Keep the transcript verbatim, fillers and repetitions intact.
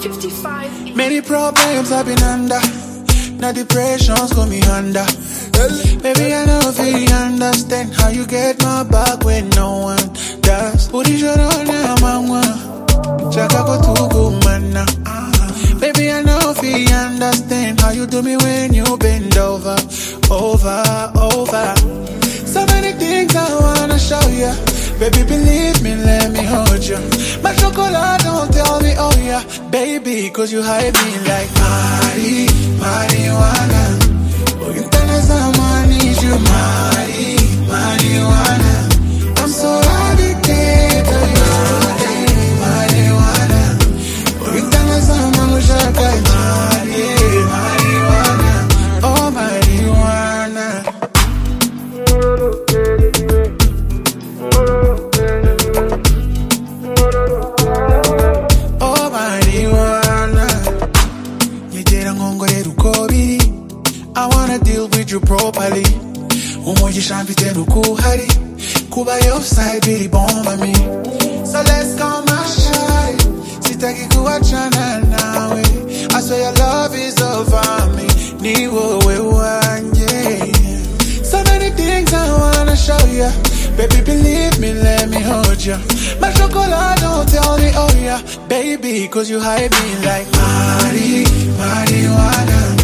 fifty-five. Many problems I've been under. Now depression's got me under. Baby, I know if you understand how you get my back when no one does. Put it on now, mama. Chaka go to go, man. Baby, I know if you understand how you do me when you bend over, over, over. So many things I wanna show you. Baby, believe me, let me hold you. My chocolate don't tell me, oh yeah. Baby, cause you hide me like Mari, marijuana. Oh, you tell us I need you, Mari, marijuana. I'm so addicted to you, marijuana. Oh, you tell us I'm a shaka, Mari, marijuana. Oh, marijuana. Oh, marijuana. You didn't go to Kobe. I wanna deal with you properly. Umoji shampite nukuhari. Kuba your side really bomb on me. So let's go my shawty. Sitaki kuachana nawe. I swear your love is over me. Niwo we wanje. So many things I wanna show you. Baby, believe me, let me hold you. My chocolate don't tell me, oh yeah. Baby, cause you hide me like Mari, marijuana.